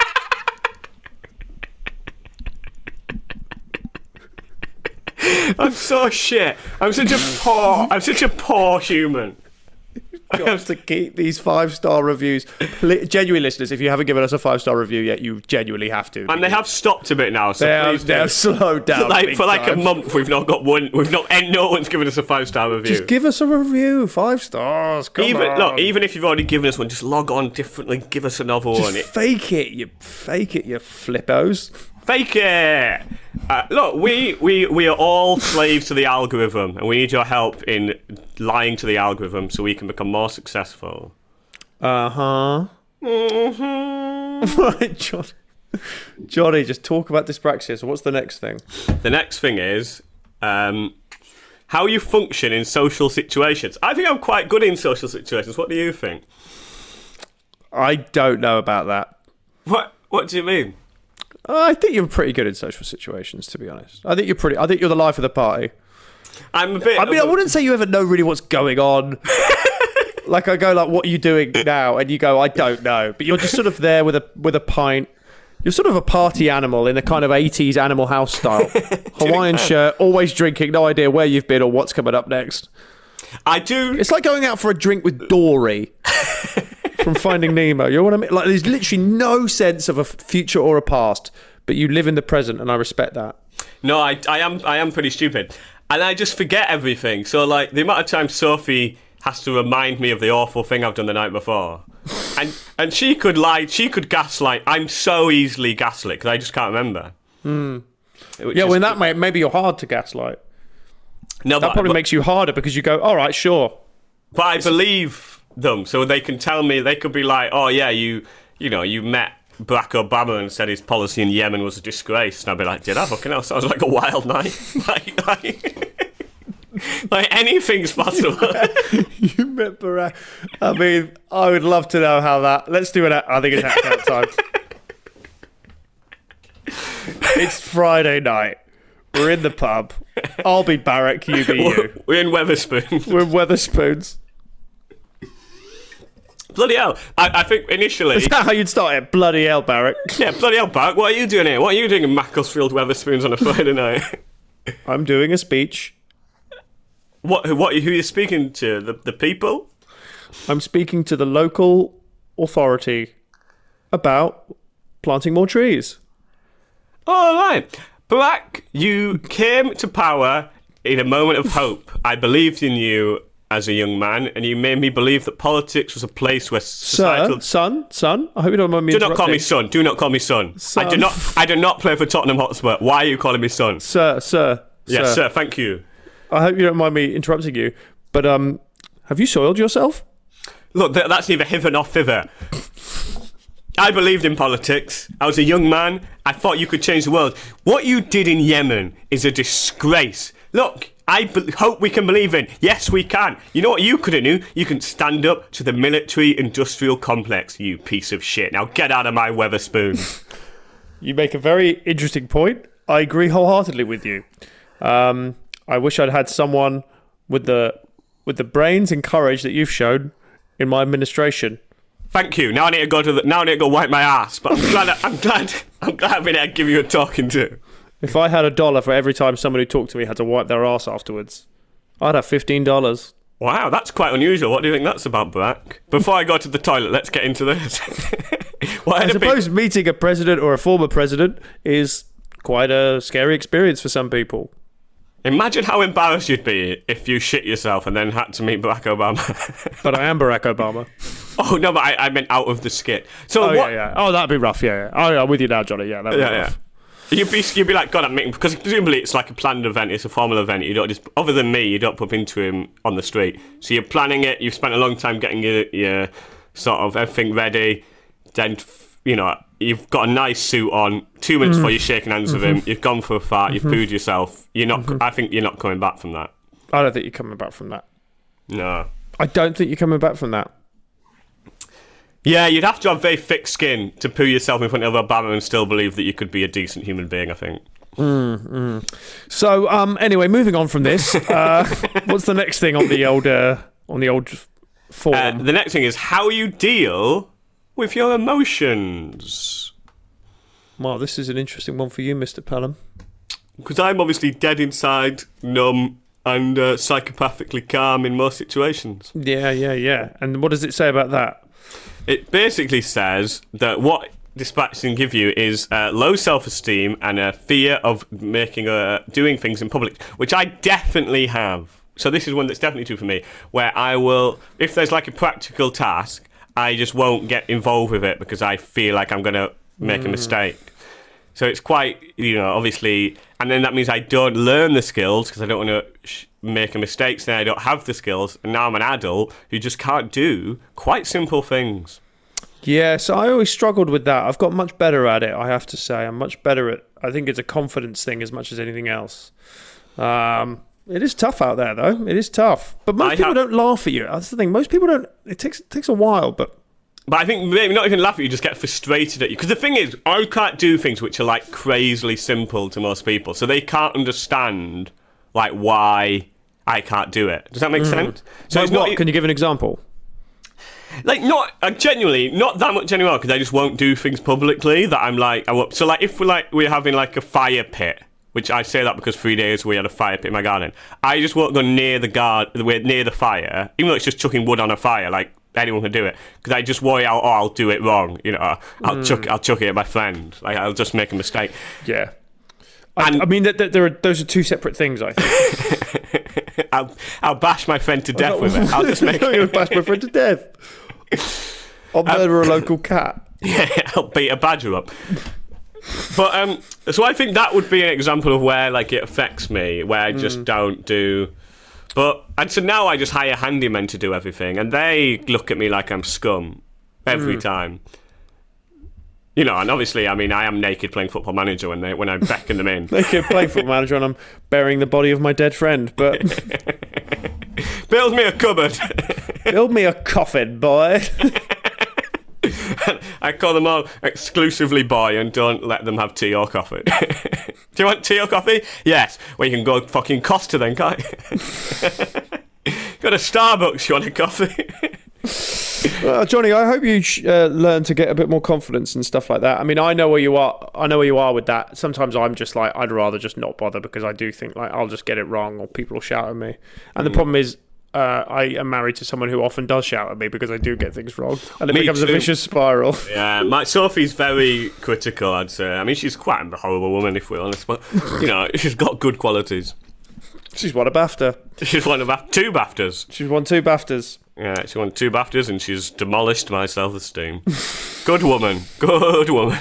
I'm so shit. I'm such a poor human. Got to keep these 5-star reviews. Genuine listeners, if you haven't given us a 5-star review yet, you genuinely have to. And they have stopped a bit now. So they have slowed down. For a month, we've not got one. No one's given us a 5-star review. Just give us a review, 5 stars. Come on. Look, even if you've already given us one, just log on differently. Give us another one. Fake it, you flippos. Fake it! Look, we are all slaves to the algorithm, and we need your help in lying to the algorithm so we can become more successful. Uh-huh. Mm-hmm. Right, Johnny, just talk about dyspraxia. So what's the next thing? The next thing is how you function in social situations. I think I'm quite good in social situations. What do you think? I don't know about that. What do you mean? I think you're pretty good in social situations, to be honest. I think you're the life of the party. I wouldn't say you ever know really what's going on. Like I go, like, what are you doing now? And you go, I don't know. But you're just sort of there with a pint. You're sort of a party animal in the kind of 80s Animal House style. Hawaiian shirt, always drinking, no idea where you've been or what's coming up next. I do. It's like going out for a drink with Dory from Finding Nemo. You know what I mean? Like, there's literally no sense of a future or a past, but you live in the present, and I respect that. No, I am pretty stupid, and I just forget everything. So, like, the amount of times Sophie has to remind me of the awful thing I've done the night before, and she could lie, she could gaslight. I'm so easily gaslit because I just can't remember. Yeah, well, in that way, maybe you're hard to gaslight. No, that probably makes you harder because you go, all right, sure. But I believe them, so they can tell me. They could be like, oh yeah, you met Barack Obama and said his policy in Yemen was a disgrace, and I'd be like, did I? Fucking hell, sounds like a wild night. like anything's possible. You met Barack. I mean, I would love to know how that. Let's do it. I think it's act out time. It's Friday night. We're in the pub. I'll be Barack, you be you. We're in Wetherspoons. We're in Wetherspoons. Bloody hell. I think initially... Is that how you'd start it? Bloody hell, Barack. Yeah, bloody hell, Barack. What are you doing here? What are you doing in Macclesfield, Wetherspoons on a Friday night? I'm doing a speech. Who are you speaking to? The people? I'm speaking to the local authority about planting more trees. All right. Barack, you came to power in a moment of hope. I believed in you as a young man, and you made me believe that politics was a place where societal... Son, I hope you don't mind me Do not call me son. Do not call me son. Son. I do not play for Tottenham Hotspur. Why are you calling me son? Sir. Yes, sir, thank you. I hope you don't mind me interrupting you, but have you soiled yourself? Look, that's neither hither nor thither. I believed in politics. I was a young man. I thought you could change the world. What you did in Yemen is a disgrace. Look, I hope we can believe in. Yes, we can. You know what you could do? You can stand up to the military-industrial complex, you piece of shit. Now get out of my Wetherspoons. You make a very interesting point. I agree wholeheartedly with you. I wish I'd had someone with the brains and courage that you've shown in my administration. Thank you. Now I need to go wipe my ass. But I'm glad I've been able to give you a talking to. If I had $1 for every time somebody who talked to me had to wipe their ass afterwards, I'd have $15. Wow, that's quite unusual. What do you think that's about, Barack? Before I go to the toilet, let's get into this. I suppose meeting a president or a former president is quite a scary experience for some people. Imagine how embarrassed you'd be if you shit yourself and then had to meet Barack Obama. But I am Barack Obama. Oh, no, but I meant out of the skit. So what? Yeah. Oh, that'd be rough, yeah. Oh, I'm with you now, Johnny. Yeah, that'd be rough. You'd be like, God, I'm meeting... Because presumably it's like a planned event, it's a formal event. You don't just... Other than me, you don't bump into him on the street. So you're planning it, you've spent a long time getting your sort of everything ready. Then, you've got a nice suit on. 2 minutes before you're shaking hands with him, you've gone for a fart, you've pooed yourself. You're not. I think you're not coming back from that. I don't think you're coming back from that. No. I don't think you're coming back from that. Yeah, you'd have to have very thick skin to poo yourself in front of Obama and still believe that you could be a decent human being, I think. So, anyway, moving on from this, what's the next thing on the old form? The next thing is how you deal with your emotions. Well, this is an interesting one for you, Mr. Pelham. Because I'm obviously dead inside, numb, and psychopathically calm in most situations. Yeah. And what does it say about that? It basically says that what dispatch can give you is low self-esteem and a fear of doing things in public, which I definitely have. So this is one that's definitely true for me, where I will, if there's like a practical task, I just won't get involved with it because I feel like I'm going to make a mistake. So it's quite, obviously, and then that means I don't learn the skills because I don't want to make a mistake, so then I don't have the skills, and now I'm an adult who just can't do quite simple things. Yeah, so I always struggled with that. I've got much better at it, I have to say. I'm much better at, I think it's a confidence thing as much as anything else. It is tough out there, though. It is tough. But most people don't laugh at you. That's the thing. Most people don't. It takes a while, but I think maybe not even laugh at you, just get frustrated at you. Because the thing is, I can't do things which are like crazily simple to most people. So they can't understand like why I can't do it. Does that make sense? So it's what? Can you give an example? Like, not genuinely, not that much anymore, because I just won't do things publicly that I'm like, so like if we're having like a fire pit, which I say that because 3 days we had a fire pit in my garden, I just won't go near the fire, even though it's just chucking wood on a fire, like anyone can do it, because I just worry I'll do it wrong, I'll chuck it at my friend, like I'll just make a mistake. Yeah. I mean, those are two separate things, I think. I'll bash my friend to death with it. I'll just make it. You'll bash my friend to death. I'll murder a local cat. Yeah, I'll beat a badger up. But so I think that would be an example of where like it affects me, where I just don't do. And so now I just hire handymen to do everything, and they look at me like I'm scum every time. You know, and obviously, I mean, I am naked playing Football Manager when I beckon them in. Naked playing Football Manager, and I'm burying the body of my dead friend. But build me a cupboard. Build me a coffin, boy. I call them all exclusively boy and don't let them have tea or coffee. Do you want tea or coffee? Yes. Well, you can go fucking Costa then, can't you? Go to Starbucks, you want a coffee? Johnny, I hope you learn to get a bit more confidence and stuff like that. I mean, I know where you are. I know where you are with that. Sometimes I'm just like, I'd rather just not bother because I do think like I'll just get it wrong or people will shout at me. And the problem is, I am married to someone who often does shout at me because I do get things wrong, and it becomes a vicious spiral. Yeah, Sophie's very critical, I'd say. I mean, she's quite a horrible woman, if we're honest, but you know, she's got good qualities. She's won a BAFTA. She's won two BAFTAs. She's won 2 BAFTAs. Yeah, she won 2 BAFTAs, and she's demolished my self-esteem. Good woman. Good woman.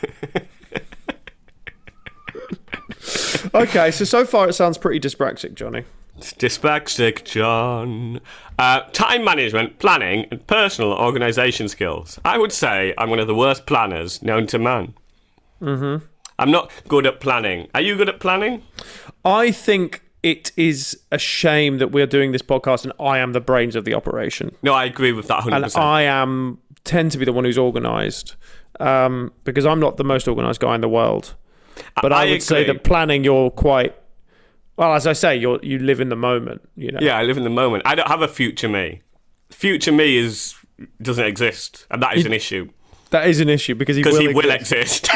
Okay, so far it sounds pretty dyspraxic, Johnny. Dyspraxic John. Time management, planning, and personal organisation skills. I would say I'm one of the worst planners known to man. Mm-hmm. I'm not good at planning. Are you good at planning? I think it is a shame that we're doing this podcast and I am the brains of the operation. No, I agree with that 100%. And I tend to be the one who's organised because I'm not the most organised guy in the world. But I would say that planning, you're quite... Well, as I say, you live in the moment, you know. Yeah, I live in the moment. I don't have a future me. Future me doesn't exist, and that is an issue. That is an issue because he will exist.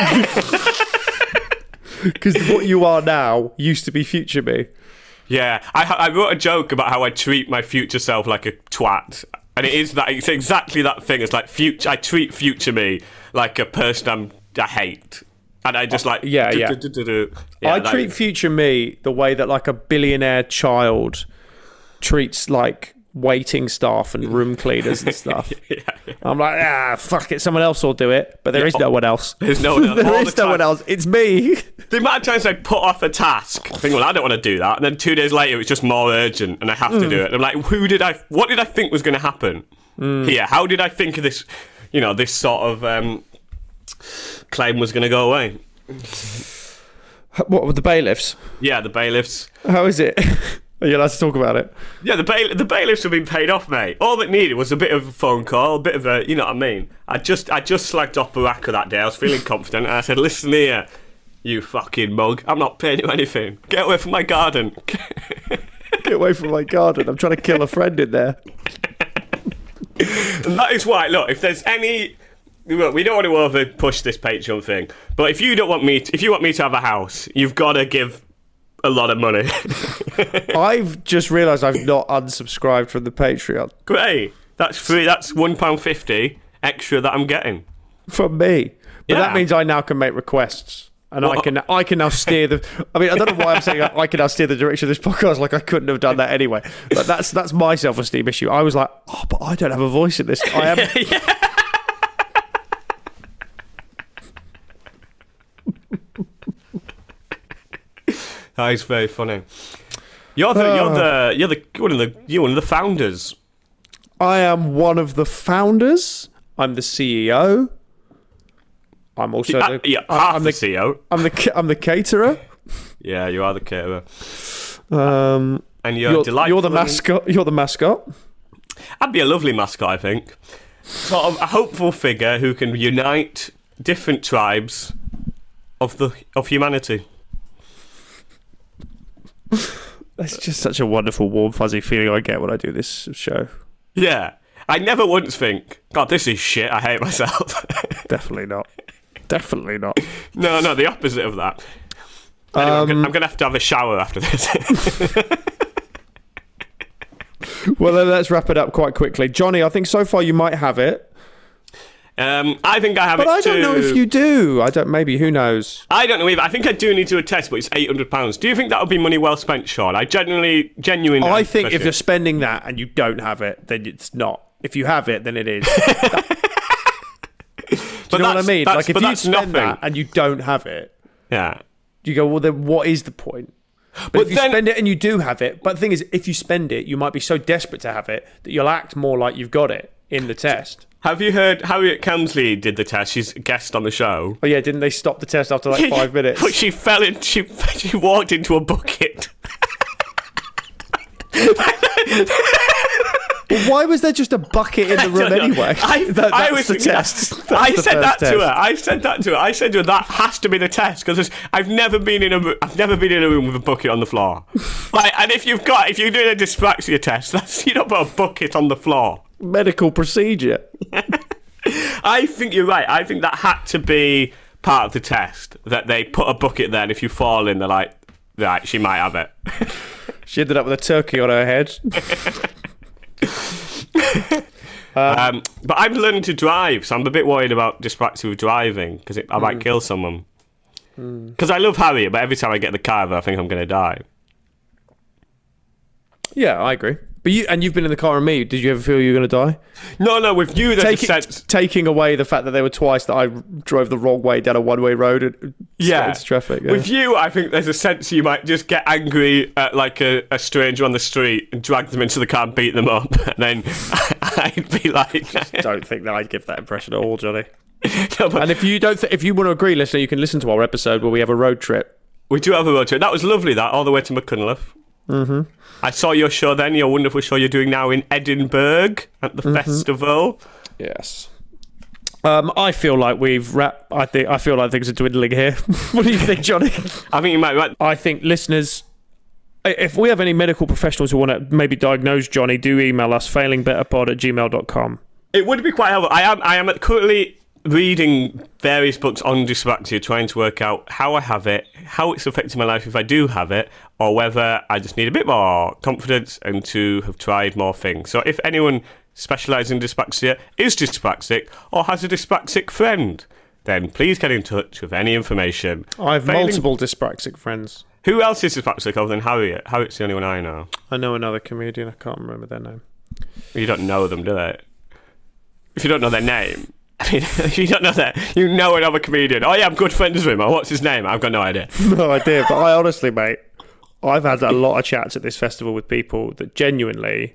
Because what you are now used to be future me. Yeah, I wrote a joke about how I treat my future self like a twat, and it's exactly that thing. It's like I treat future me like a person I hate. And I just like... Yeah. I treat future me the way that like a billionaire child treats like waiting staff and room cleaners and stuff. Yeah. I'm like, fuck it, someone else will do it. But there is no one else. There's no one else. There is no one else. It's me. The amount of times I put off a task, thinking, well, I don't want to do that. And then 2 days later, it's just more urgent and I have to do it. And I'm like, what did I think was going to happen here? How did I think of this, this sort of... claim was going to go away. What, with the bailiffs? Yeah, the bailiffs. How is it? Are you allowed to talk about it? Yeah, the bailiffs have been paid off, mate. All it needed was a bit of a phone call, a bit of a, you know what I mean? I just slagged off Baraka that day. I was feeling confident, and I said, listen here, you fucking mug. I'm not paying you anything. Get away from my garden. Get away from my garden. I'm trying to kill a friend in there. And that is why, look, if there's any... Look, we don't want to over push this Patreon thing, but if you want me to have a house, you've got to give a lot of money. I've just realised I've not unsubscribed from the Patreon. Great, that's free. That's £1.50 extra that I'm getting from me. But that means I now can make requests, and I can now steer the. I mean, I don't know why I'm saying I can now steer the direction of this podcast. Like I couldn't have done that anyway. But that's my self-esteem issue. I was like, but I don't have a voice in this. I am. Yeah. That is very funny. You're one of the founders. I am one of the founders. I'm the CEO. I'm also I'm the CEO. I'm the caterer. Yeah, you are the caterer. And you're delightful. You're the mascot. You're the mascot. I'd be a lovely mascot, I think. Sort of a hopeful figure who can unite different tribes of humanity. That's just such a wonderful, warm, fuzzy feeling I get when I do this show. Yeah. I never once think, God, this is shit, I hate myself. Definitely not. Definitely not. No, the opposite of that. Anyway, I'm going to have a shower after this. Well, then let's wrap it up quite quickly. Johnny, I think so far you might have it. I think I have it too. But I don't know if you do. Maybe, who knows? I don't know either. I think I do need to attest, but it's £800. Do you think that would be money well spent, Sean? I genuinely. I think if you're spending that and you don't have it, then it's not. If you have it, then it is. Do you know what I mean? Like, if you spend nothing. that and you don't have it, Yeah. you go, well, then what is the point? But if you spend it and you do have it, but the thing is, if you spend it, you might be so desperate to have it that you'll act more like you've got it in the test. Have you heard Harriet Kemsley did the test? She's a guest on the show. Oh yeah, didn't they stop the test after like 5 minutes? But she fell in. She walked into a bucket. Well, why was there just a bucket in the room anyway? That's the test. I said that to her. I said to her, that has to be the test because I've never been in a room with a bucket on the floor. Like, and if you're doing a dyspraxia test, you don't put a bucket on the floor. Medical procedure. I think you're right. I think that had to be part of the test, that they put a bucket there, and if you fall in, they're like, right, she might have it. She ended up with a turkey on her head. But I'm learning to drive, so I'm a bit worried about dyspraxia with driving, because I might kill someone. Because I love Harriet, but every time I get in the car, I think I'm going to die. Yeah, I agree. But you've been in the car with me. Did you ever feel you were going to die? No, with you, there's a sense... Taking away the fact that there were twice that I drove the wrong way down a one-way road and into traffic. Yeah. With you, I think there's a sense you might just get angry at like a stranger on the street and drag them into the car and beat them up. And then I'd be like... I don't think that I'd give that impression at all, Johnny. No, but and if you don't, if you want to agree, listener, you can listen to our episode where we have a road trip. We do have a road trip. That was lovely, that, all the way to McCunliffe. Mm-hmm. I saw your show then, your wonderful show you're doing now in Edinburgh at the festival. Yes. I feel like we've wrapped. I feel like things are dwindling here. What do you think, Johnny? I think you might be right. I think listeners, if we have any medical professionals who want to maybe diagnose Johnny, do email us, failingbetterpod@gmail.com. It would be quite helpful. I am currently reading various books on dyspraxia, trying to work out how I have it, how it's affecting my life if I do have it, or whether I just need a bit more confidence and to have tried more things. So if anyone specialises in dyspraxia, is dyspraxic, or has a dyspraxic friend, then please get in touch with any information. I have multiple dyspraxic friends. Who else is dyspraxic other than Harriet? Harriet's the only one I know. I know another comedian. I can't remember their name. You don't know them, do they? If you don't know their name... I mean, you don't know that. You know another comedian. Oh, yeah, I'm good friends with him. Oh, what's his name? I've got no idea. No idea. But I honestly, mate, I've had a lot of chats at this festival with people that genuinely,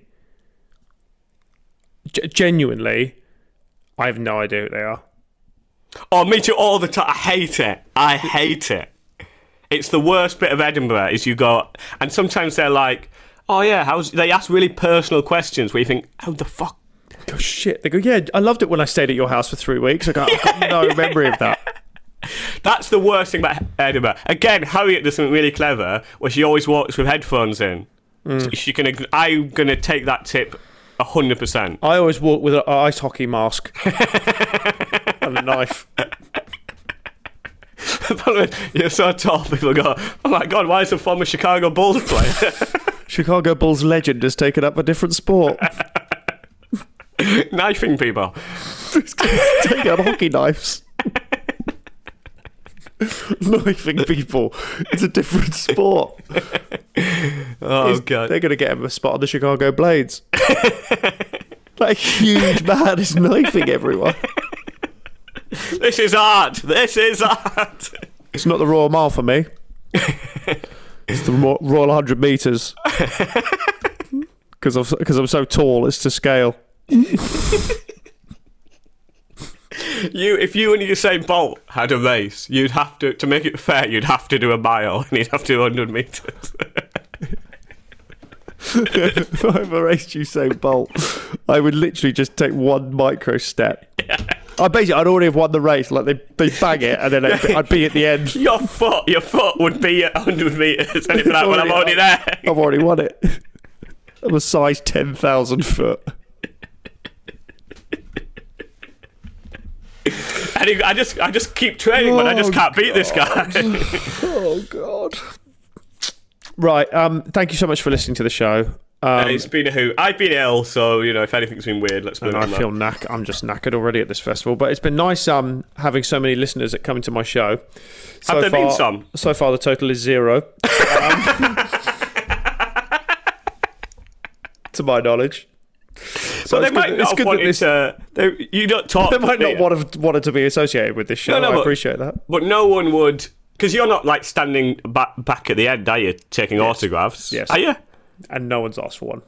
I have no idea who they are. Oh, me too, all the time. I hate it. It's the worst bit of Edinburgh is you go, and sometimes they're like, oh, yeah, they ask really personal questions where you think, how the fuck? Oh shit! They go, yeah, I loved it when I stayed at your house for 3 weeks. I've got no memory of that. That's the worst thing about Edinburgh. Again, Harriet does something really clever where she always walks with headphones in. So I'm gonna take that tip 100%. I always walk with an ice hockey mask and a knife. You're so tall, people go, oh my god, why is a former Chicago Bulls player? Chicago Bulls legend has taken up a different sport. Knifing people. Take out hockey knives. Knifing people. It's a different sport. Oh, God. They're going to get him a spot on the Chicago Blades. That huge man is knifing everyone. This is art. It's not the Royal Mile for me. It's the Royal 100 metres. Because I'm so tall, it's to scale. If you and Usain Bolt had a race, you'd have to make it fair, you'd have to do a mile and you'd have to do 100 metres. If I ever raced Usain Bolt, I would literally just take one micro step. Yeah. I'd already have won the race. Like they bang it, and then I'd be at the end. Your foot would be at 100 metres, and you'd be like, well, I'm already there. I've already won it. I'm a size 10,000 foot. And I just keep training, but I just can't beat this guy. Oh, God. Right, thank you so much for listening to the show. It's been a hoot. I've been ill, so, if anything's been weird, let's move on. I feel I'm just knackered already at this festival, but it's been nice having so many listeners that come into my show. Have there been some? So far, the total is 0. To my knowledge. So they might not have wanted to. You don't talk. They might not wanted to be associated with this show. I appreciate that. But no one would, because you're not like standing back at the end, are you? Taking autographs. Yes. Are you? And no one's asked for one.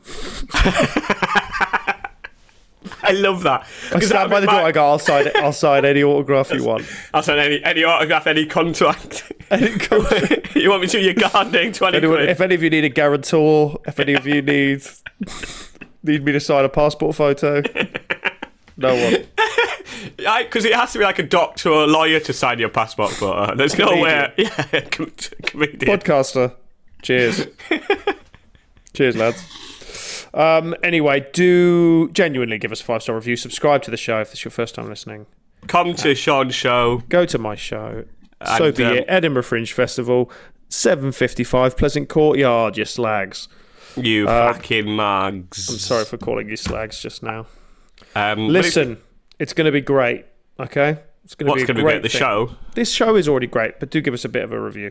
I love that. I stand by the door. I go, I'll sign any autograph you want. I'll sign any autograph, any contract. You want me to do your gardening? 20 quid. If any of you need a guarantor, if any of you need me to sign a passport photo, no one. Because it has to be like a doctor or a lawyer to sign your passport photo. There's no way. Yeah, comedian. Podcaster. Cheers. Cheers, lads. Anyway, do genuinely give us a 5-star review. Subscribe to the show if this is your first time listening. Come to Sean's show. Go to my show. So be it. Edinburgh Fringe Festival, 7:55 Pleasant Courtyard, you slags. You fucking mugs. I'm sorry for calling you slags just now. Listen, it's going to be great, okay? It's going to be a great the show? This show is already great, but do give us a bit of a review.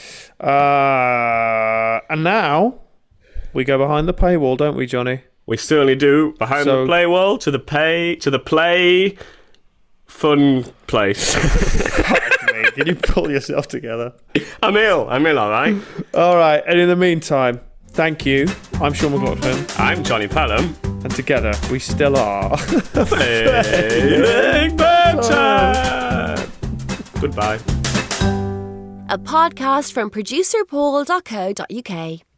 And now we go behind the paywall, don't we, Johnny? We certainly do. Behind the paywall to the play fun place. Can you pull yourself together? I'm ill, all right? All right, and in the meantime, thank you. I'm Sean McLaughlin. I'm Johnny Pelham. And together, we still are... Big Banter! Goodbye. A podcast from producerpaul.co.uk.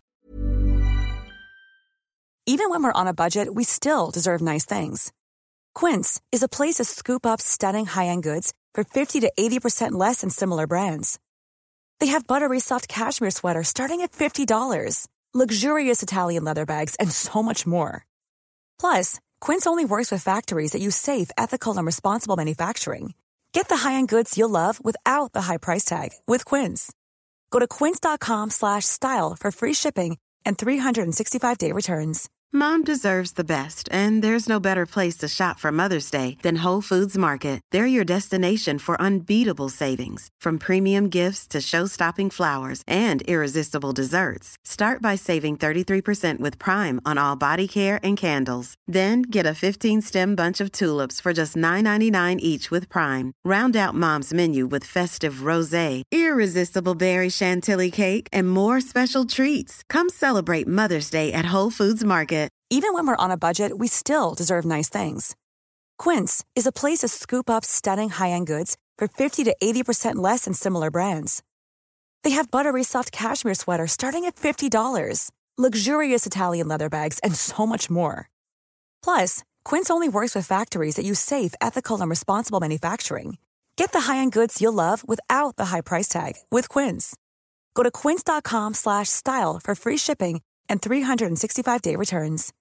Even when we're on a budget, we still deserve nice things. Quince is a place to scoop up stunning high-end goods for 50 to 80% less than similar brands. They have buttery soft cashmere sweaters starting at $50, luxurious Italian leather bags, and so much more. Plus, Quince only works with factories that use safe, ethical, and responsible manufacturing. Get the high-end goods you'll love without the high price tag with Quince. Go to quince.com/style for free shipping and 365-day returns. Mom deserves the best, and there's no better place to shop for Mother's Day than Whole Foods Market. They're your destination for unbeatable savings, from premium gifts to show-stopping flowers and irresistible desserts. Start by saving 33% with Prime on all body care and candles. Then get a 15-stem bunch of tulips for just $9.99 each with Prime. Round out Mom's menu with festive rosé, irresistible berry chantilly cake, and more special treats. Come celebrate Mother's Day at Whole Foods Market. Even when we're on a budget, we still deserve nice things. Quince is a place to scoop up stunning high-end goods for 50 to 80% less than similar brands. They have buttery soft cashmere sweaters starting at $50, luxurious Italian leather bags, and so much more. Plus, Quince only works with factories that use safe, ethical, and responsible manufacturing. Get the high-end goods you'll love without the high price tag with Quince. Go to quince.com/style for free shipping and 365-day returns.